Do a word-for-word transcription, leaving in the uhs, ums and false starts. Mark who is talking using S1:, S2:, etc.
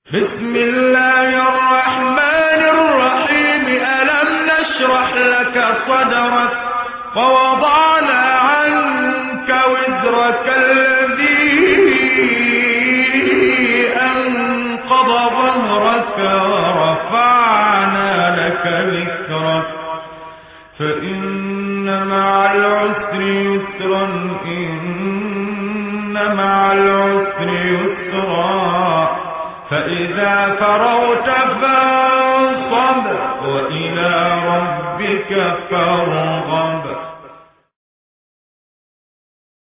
S1: بسم الله الرحمن الرحيم. ألم نشرح لك صدرك ووضعنا عنك وزرك الذي أنقض ظهرك ورفعنا لك ذكرك فإن مع العسر يسرا إن مع العسر يسرا فإذا فرغت فانصب وإلى ربك فارغب.